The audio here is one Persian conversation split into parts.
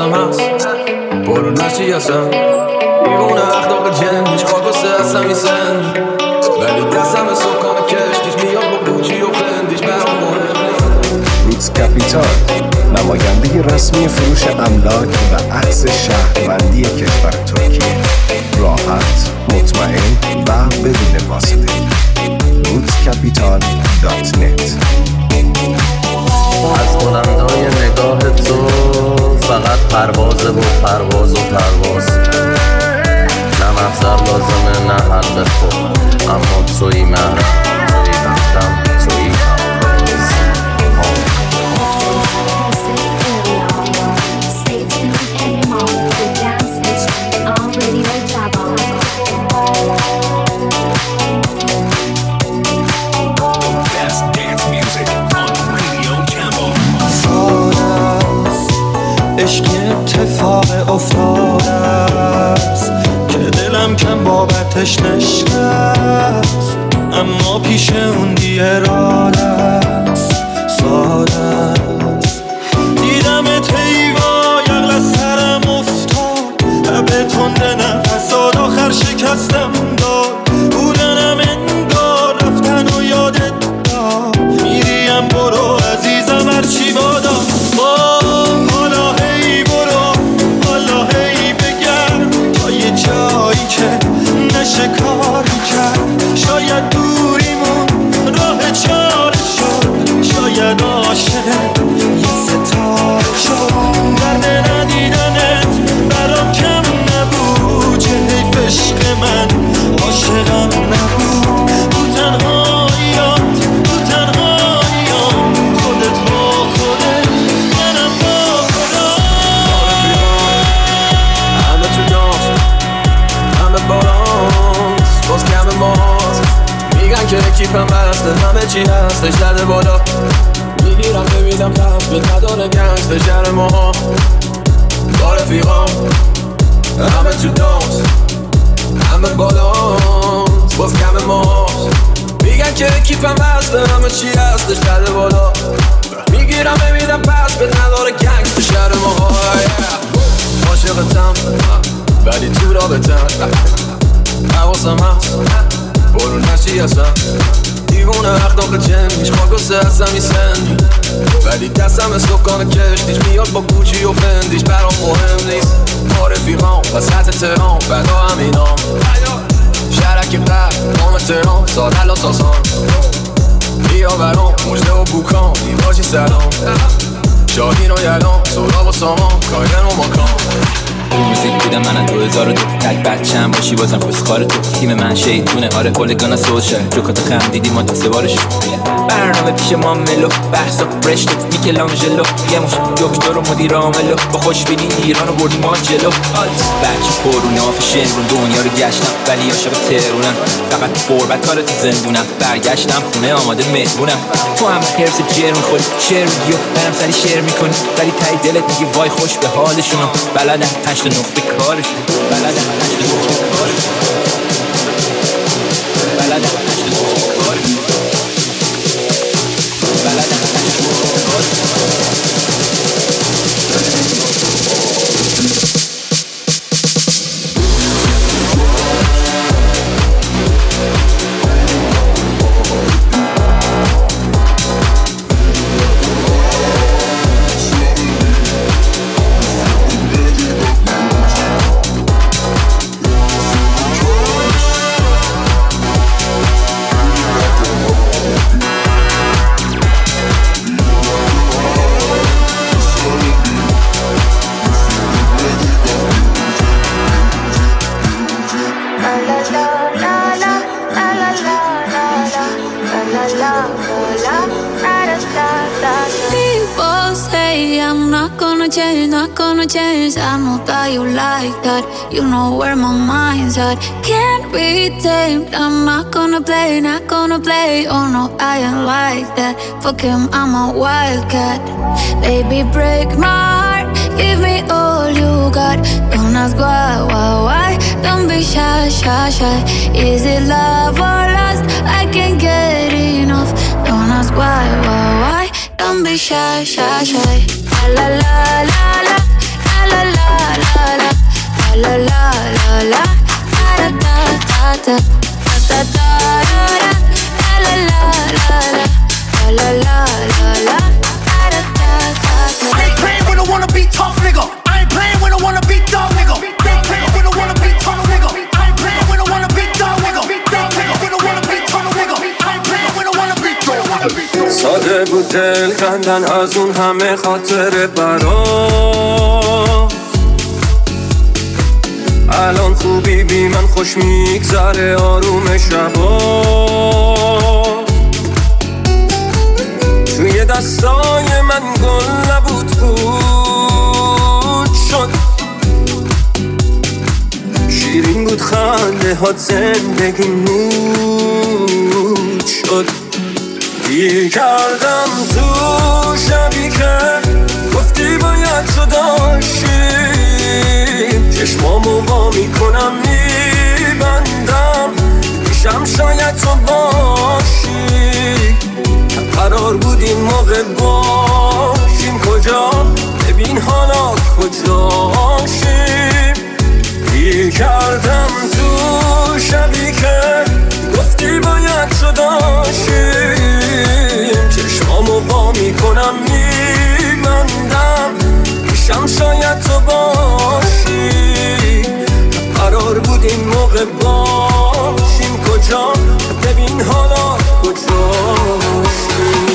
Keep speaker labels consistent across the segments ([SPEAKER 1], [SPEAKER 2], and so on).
[SPEAKER 1] حواسم هست برو نشی اصلا دیوونه اخلاق جنیش خاک و سه اصلا میسن ولی دستم سکان کشتیش میاد با بوچی و فندیش برام مهم
[SPEAKER 2] روتس کپیتال نماینده رسمی فروش املاک و اخذ شهروندی کشور ترکیه، راحت، مطمئن و بدون واسطه. rootscapital.net.
[SPEAKER 3] از بلندای نگاه تو فقط پروازه و پرواز و پرواز، نه محضر لازمه نه حل خود، اما توی محرم، توی وقتم، توی
[SPEAKER 4] عشق اتفاق افتاده است که دلم کم بابتش نشکست، اما پیش اون بی‌اراده است، ساده است. دیدمت حیوا یقل از سرم افتاد، لب تنده نفسات آخر شکستم داد، بودنم انگار رفتن و یادت داد، میریم برو عزیزم هرچی بادا جایی که نشه کاری کرد، شاید دوریمون راه چاره شد، شاید عاشق یه ستاره شد. درد ندیدنت برام کم نبود، چه حیف عشق من عاشقم نبود. تو تنهاییات خودت با خودت منم با خدا.
[SPEAKER 1] همه تو دانس همه بالانس باز کم ماست، میگن که کیفم بسته همه چی هستش زده بالا، میگیرم نمیدم پس به نداره گنگستر شهر ما با رفیقام. همه تو دانس همه بالانس باز کم ماست، میگن که کیفم بسته همه چی هستش زده بالا، میگیرم نمیدم پس به نداره گنگستر شهر ما. عاشقتم ولی تو رابطم حواسم هست برو نشی اصلا دیوونه اخلاق جنیش خاک و سه اصلا میسن ولی دستم سکان کشتیش میاد با گوچی و فندیش برام مهم نیست. با رفیقام وسط تهران فدا همینام شهرک قرد نام تهران سادل و ساسان بیا برام مجده و بوکان دیواجی سلام شاهین و یلان سوراب و سامان کایدن و ماکان.
[SPEAKER 5] موزیک بودم من از 2002 تک بچم باشی بازم پسخار تو تیم من شیطونه آره پولگانا سوشل جوکات خم دیدی ما تا سوارش برنامه پیش ما ملو بحثا برشتو میکلانجلو یه مش دکتر و مدیر عاملو با خوشبینی ایران رو بردیم ما جلو بچه پرونه آفیشن رو دنیا رو گشتم ولی عاشق تهرونم فقط قربت کار تو زندونم برگشتم خونه آماده مهمونم تو هم خرس جر میخوری شعر میگی و برم سری شعر میکنی ولی تای دلت میگی وای خوش به حالشون بلدن 8 نقطه کارش بلدن 8 نقطه کارش بلدن 8 نقطه کارش بلدن 8 نقطه کارش.
[SPEAKER 6] Not gonna change, I know that you like that. You know where my mind's at. Can't be tamed, I'm not gonna play, oh no, I ain't like that. Fuck him, I'm a wildcat. Baby, break my heart, give me all you got. Don't ask why, don't be shy. Is it love or lust? I can't get enough. Don't ask why, don't be shy. La la la la la, la la ta ta ta la la la la la la la la.
[SPEAKER 7] I ain't playing when I wanna be tough, nigga. I ain't playing when I wanna be dumb, nigga. I ain't playing when I wanna be tough, nigga. I ain't playing when I wanna be dumb, nigga. I ain't playing when I wanna be tough, nigga. I ain't playing when I wanna be dumb.
[SPEAKER 1] ساده بود دل کندن از اون همه خاطر برام. الان خوبی بی من خوش میگذره آروم شبا. توی دستای من گل نبود بود شد. شیرین بود خنده هات زندگی نود شد. گیر کردم تو شبی که گفتی باید تو داشتیم. چشمامو با میکنم میبندم میشم شاید تو باشی. قرار بود این موقع باشیم کجا ببین حالا کجاشیم. گیر کردم تو شبی که گفتی باید تو داشتیم. چشمامو با میکنم میبندم میشم شاید تو باشی. قرار بود این موقع باشیم کجا ببین حالا کجاشیم.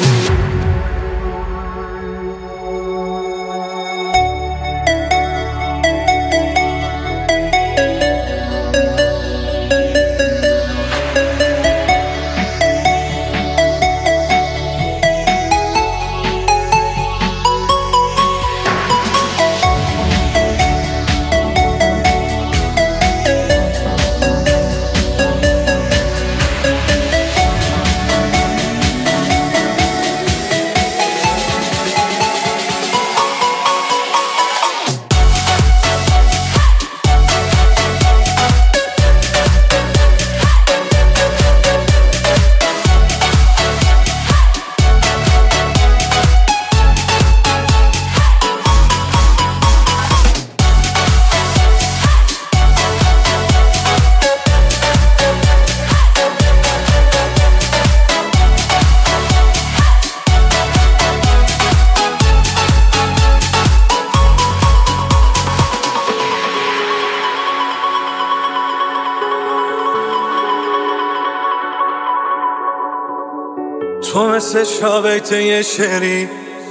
[SPEAKER 8] تو مثل شابیت یه شعری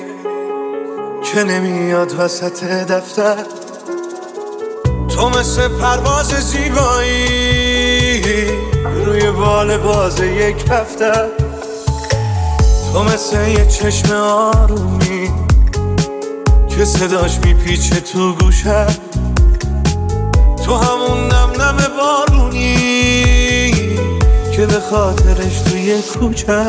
[SPEAKER 8] که نمیاد وسط دفتر. تو مثل پرواز زیبایی روی بال باز یک هفته. تو مثل یه چشم آرومی که صداش میپیچه تو گوشه. تو همون نم نم بارونی که به خاطرش توی کوچه.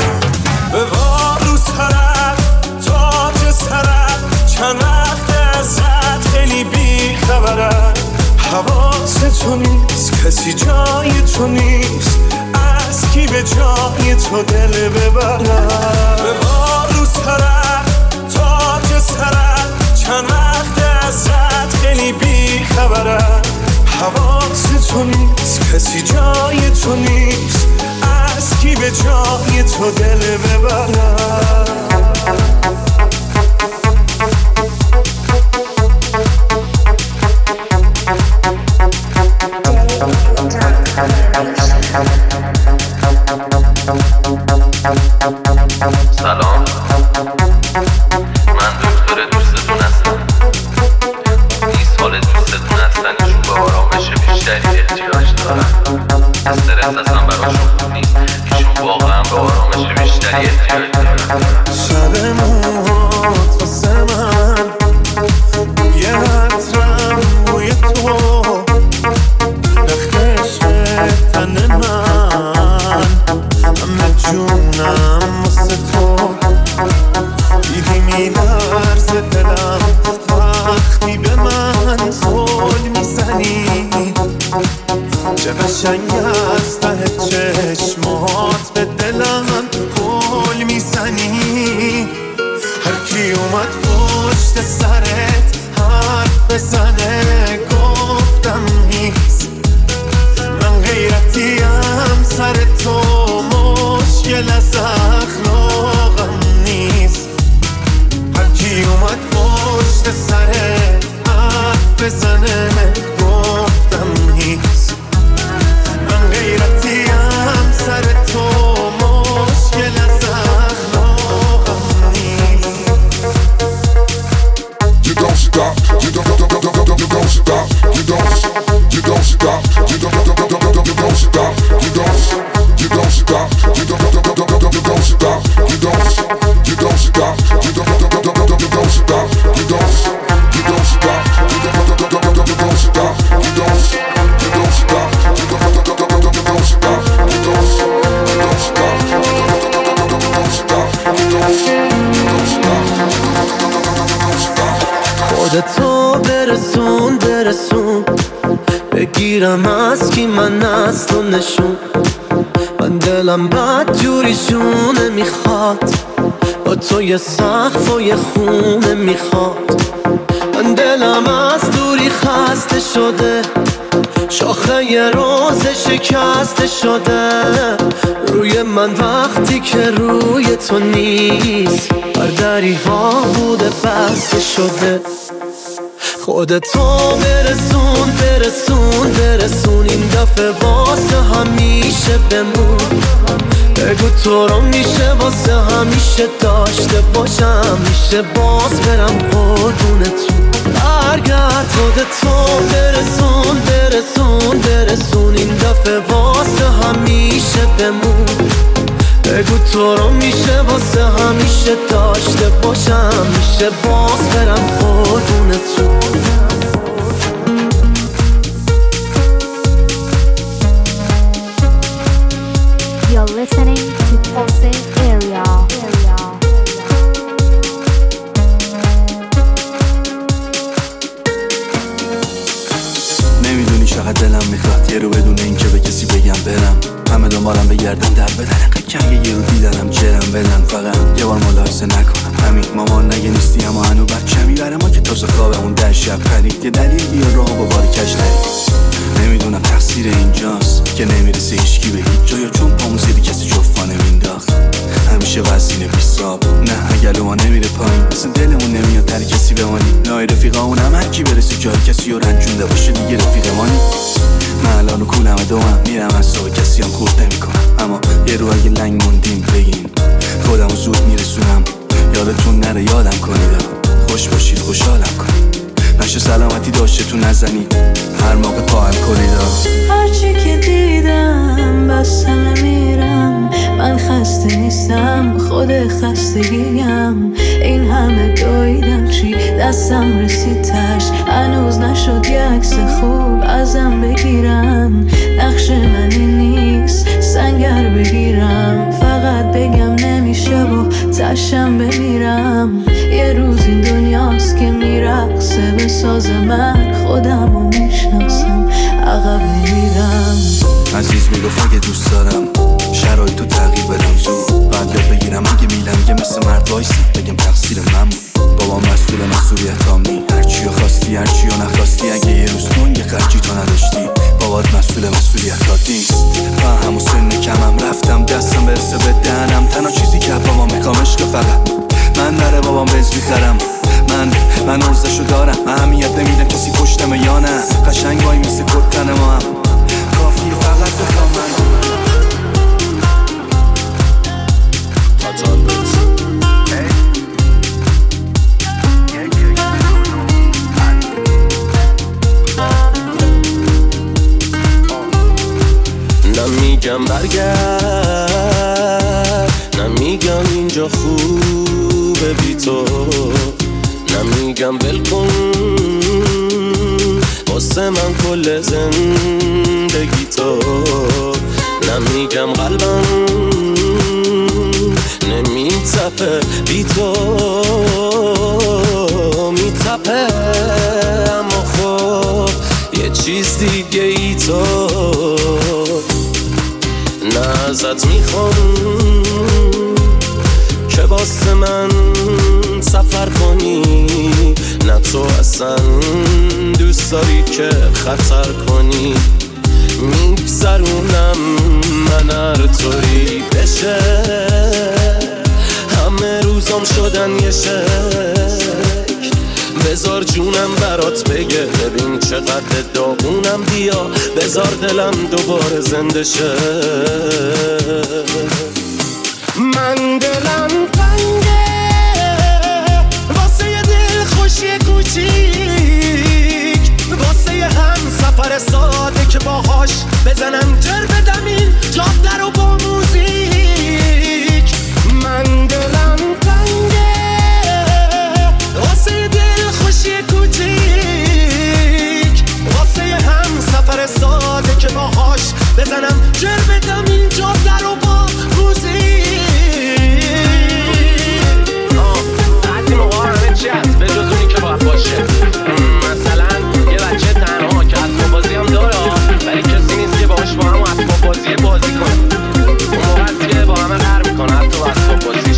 [SPEAKER 8] ببار رو سرت تاج سرت چند وقت ازت خیلی بی خبره. حواست تو نیست کسی جای تو نیست از کی به جای تو دل ببره. ببار رو سرت تاج سرت چند وقت ازت خیلی بی خبره. حواست تو نیست کسی جای تو نیست از کی به جای تو دل ببره.
[SPEAKER 3] سلام، من دکتر دوستتون هستم. 20 سال دوستتون هستن، ایشون به آرامش بیشتری احتیاج دارن. استرس اصلا براشون خوب نیست، ایشون واقعا به آرامش بیشتری احتیاج دارن.
[SPEAKER 8] شب موهات واسه من یه عطرم بوی تو، رختش تن من همه جونم واسه تو. دیدی میلرزه دلم وقتی به من زل میزنی. چه قشنگ از ته چشمات به دلم گل میزنی. هر کی اومد پشت سرت حرف بزنه گفتم نیست. من غیرتی
[SPEAKER 9] don't stop, you don't stop, you don't stop, you don't stop, you don't stop, you don't stop, you don't stop, you don't stop, you don't stop, you don't stop, you don't stop, you don't stop, you don't stop, you don't stop,
[SPEAKER 8] خودتو برسون بگیرم از کی من اصلا نشون من دلم بد جوری جونه میخواد با تو یه سقف و یه خونه میخواد من دلم از دوری خسته شده شاخه یه روز شکسته شده روی من وقتی که روی تو نیست بر دریوا بوده بسته شده خودتو برسون این دفعه واسه همیشه بمون بگو تو رو میشه واسه همیشه داشته باشم میشه باز برم قربونتون برگرد خودتو برسون این دفعه واسه همیشه بمون بگو تو رو میشه واسه همیشه داشته باشم میشه باز برم قربونتون
[SPEAKER 10] You're listening to Pulsing Area.
[SPEAKER 11] نمیدونی چقدر دلم میخواد یه رو بدون اینکه به کسی بگم برم همه دنبالم بگردن در بدن انقدر کنگه یه رو دیدنم جرم بدن فقط یه بار ملاحظه نکنم همین مامان نگه نیستی اما هنو بچمی بره ما که تازه خوابمون در شب پرید یه دلیل بیا راه با بار کش نرید نمیدونم تقصیر اینجاست که نمیرسه هیچکی به هیچ جا یا چون پامون زیدی کسی جفا نمینداخت همیشه وزینه بیساب نه اگل ما نمیره پایین اصلا دلمون نمیاد در کسی بمانی نای رفیقامون هم هر کی برسه جای کسی رو رنجونده باشه دیگه رفیق مانی من الان و کولم دوام میرم از صبح کسی هم خورد نمی کنم اما یه رو اگه لنگ موندیم بگین خودم رو زود میرسونم یادتون نره یادم کنید خوش باشید خوشحالم کنید نشه سلامتی داشته تو نزنید هر موقع پاهم کنید
[SPEAKER 12] هرچی که دیدم بستم میرم من خسته نیستم خود خستگیم این همه دویدم چی دستم رسید تش هنوز نشد یه عکس خوب ازم بگیرم نقش من نیست سنگر بگیرم فقط بگم نمیشه و تشم بمیرم یه روز این دنیاست که میرقصه به ساز من خودم رو میشناسم عقب نمیرم
[SPEAKER 11] عزیز میگفت اگه دوست دارم شرایط تو تغییر بدم زود بعد یاد بگیرم اگه میلم که مثل مرد وایسی بگم تقصیر من بود بابام مسئولیت هامی هرچی رو خواستی هرچی رو نخواستی اگه یه روز تو یه خرجی تو نداشتی بابات مسئولیت هات نیست و همون سن کمم رفتم دستم برسه به دهنم تنها چیزی که بابام میخوام عشق فقط من نره بابام بنز میخرم من عرضشو دارم اهمیت نمیدم کسی پشتمه یا نه قشنگ وای میسه کتن ما هم کافیه فقط بخوام من
[SPEAKER 3] نمیگم برگرد نمیگم اینجا خوبه بی تو نمیگم بلکن واسه من کل زندگی تو نمیگم قلبم نمیتپه بی تو میتپه اما خب یه چیز دیگه ای تو نه ازت میخوام که واسه من سفر کنی نه تو اصلا دوست داری که خطر کنی میگذرونم من هر طوری بشه همه روزام شدن یه شکل بذار جونم برات بگه ببین چقدر داغونم بیا بذار دلم دوباره زنده شه من دلم تنگه واسه یه دل خوشی کوچیک
[SPEAKER 8] که باهاش بزنم جر بدم این جاده رو با موزیک. من دلم تنگه واسه دل خوشی کوچیک، واسه هم سفر ساده که باهاش بزنم جر بدم این جاده رو با موزیک.
[SPEAKER 3] بعضی موقع همه چی هست به جز اونی که باید باشه. مثلا یه بچه تنها که اسباب بازی هم داره ولی کسی نیست که باهاش با هم اسباب بازی بازی کنه. اون موقع هست که با همه قهر میکنه حتی با اسباب بازیش.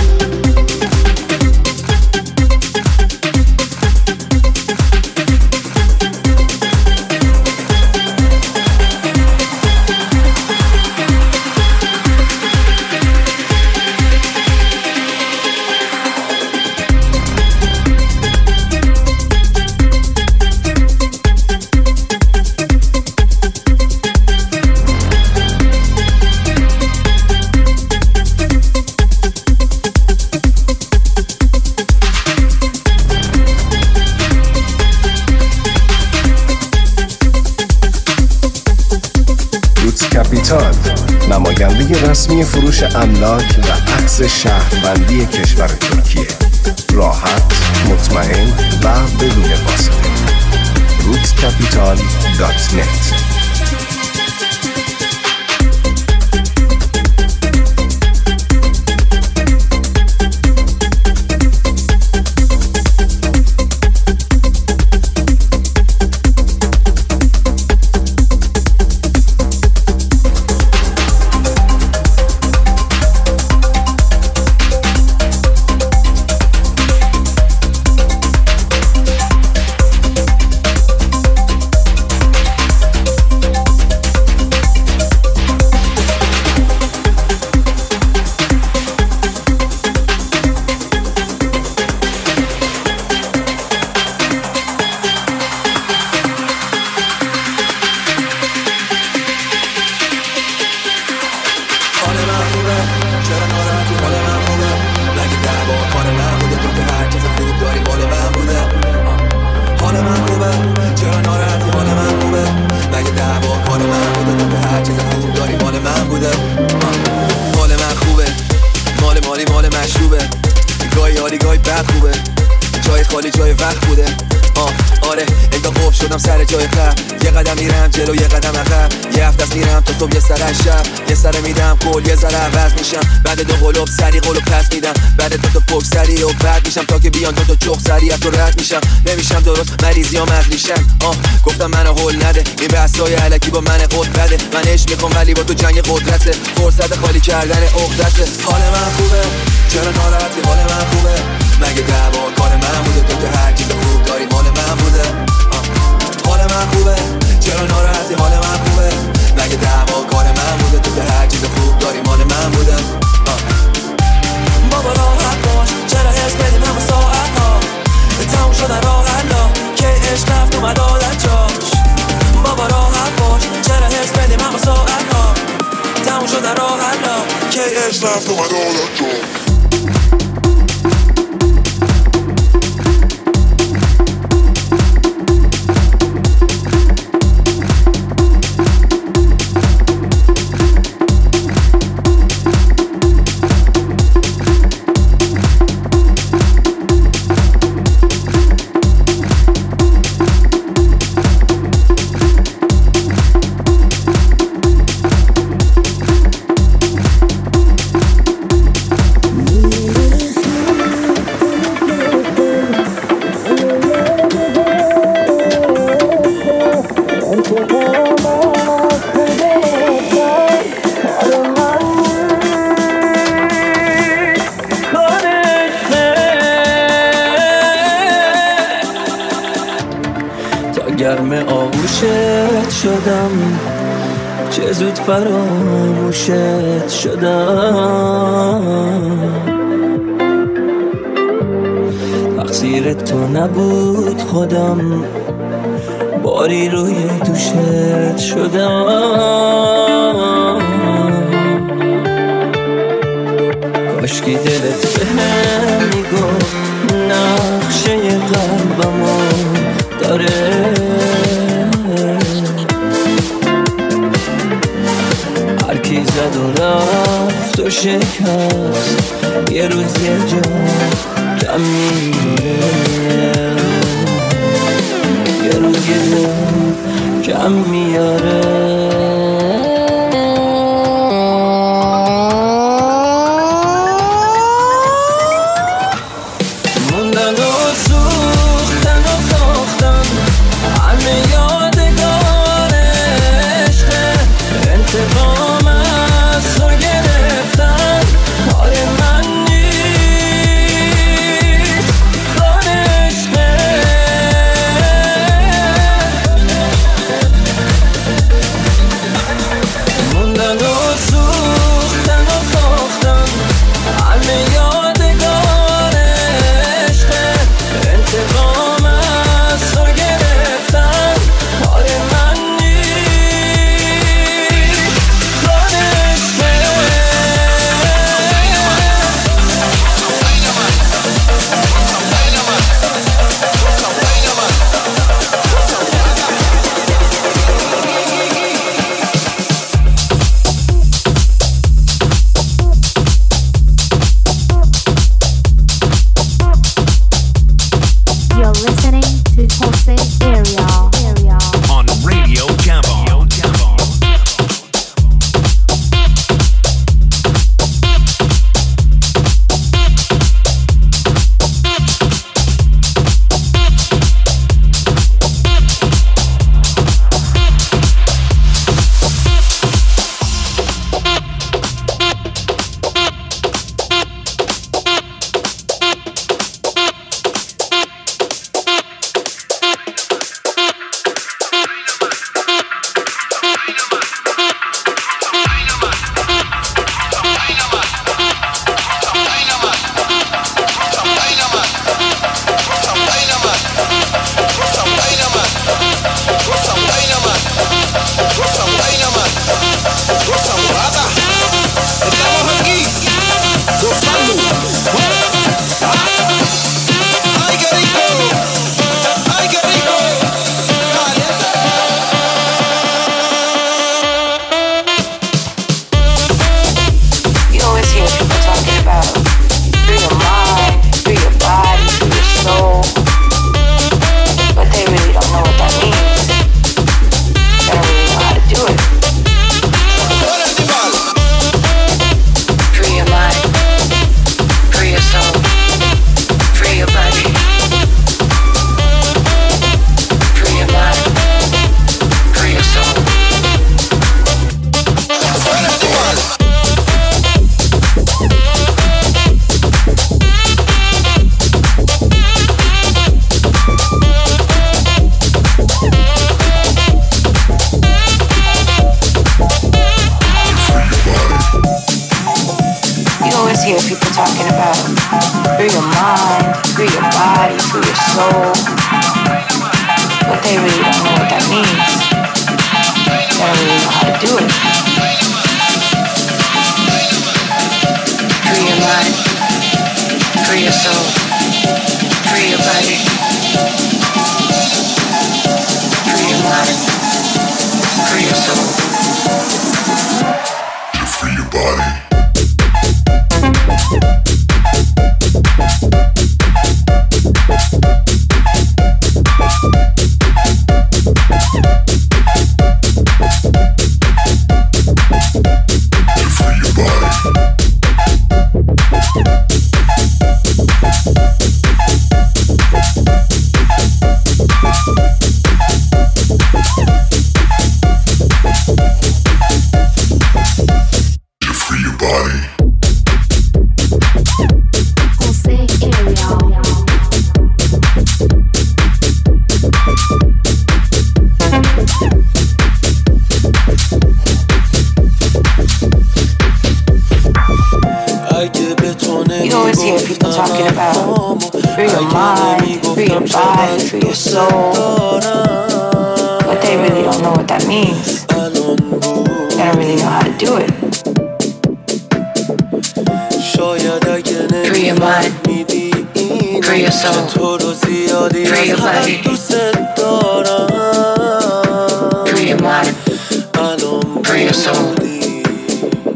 [SPEAKER 2] کپیتال، نماینده رسمی فروش املاک و عکس شهروندی کشور ترکیه. راحت، مطمئن و بدون واسطه. rootcapital.net.
[SPEAKER 1] آره انگار قفل شدم سر جای قبل. یه قدم میرم جلو یه قدم عقب، یه هفته است میرم تا صبح یه سر شب. یه سر میدم کل یه ذره عوض میشم، بعد دو قلوب سری قلوب پس میدم، بعد دو تا پک سری و بعد میشم تا که بیان دو تا چخ سری از تو رد میشم. نمیشم درست مریضیام از میشم. گفتم منو هول نده، این بحثای الکی با من قد بده. من عشق میخوام ولی با تو جنگ قدرته، فرصت خالی کردن عقدته. حال من خوبه چرا ناراحتی؟ حال من خوبه مگه دعوا کار من بوده؟ تو که هر چیز خوب داری مال من بوده. حال من خوبه چرا ناراحتی؟ حال من خوبه مگه دعوا کار من بوده؟ تو که هر چیز خوب داری مال من بوده.
[SPEAKER 13] بابا راحت باش چرا حس بدیم همه ساعت ها تموم شدن راه حلا که عشق رفت اومد عادت جاش. بابا راحت باش چرا حس بدیم همه ساعت ها تموم شدن راه حلا که عشق رفت اومد عادت جاش.
[SPEAKER 8] گرم آغوشت شدم چه زود فراموشت شدم. تقصیر تو نبود خودم باری روی دوشت شدم. کاشکی دلت بهم میگفت نقشه قلبمو داره.
[SPEAKER 14] زد و رفت و شکست یه روز یه جا کم میاره یه روز یه جا کم میاره
[SPEAKER 15] Free your soul.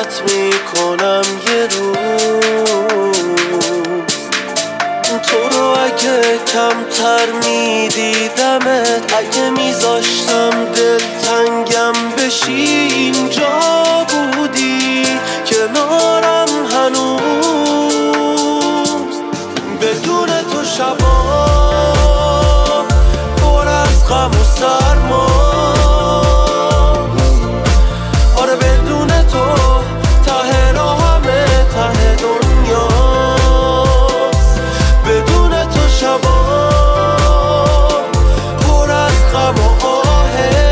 [SPEAKER 8] فکرت میکنم یه روز تو رو اگه کمتر میدیدمت، اگه میذاشتم دلتنگم بشی اینجا بودی کنارم هنوز. بدون تو شبا پر از غم و سرماست، آره بدون تو ته راهمه ته دنیاست. بدون تو شبا پر از غم و آهه،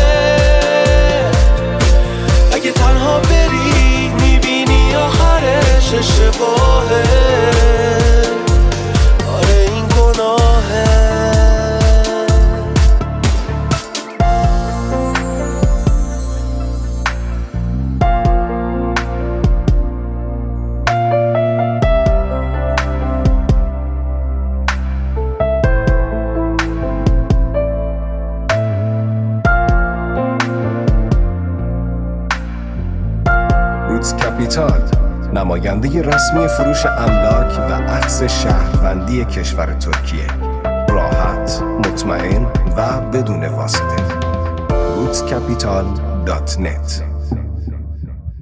[SPEAKER 8] اگه تنها بری میبینی آخرش اشتباهه، آره این گناهه.
[SPEAKER 2] روتس کپیتال، نماینده رسمی فروش املاک و اخذ شهروندی کشور ترکیه. راحت، مطمئن و بدون واسطه. rootscapital.net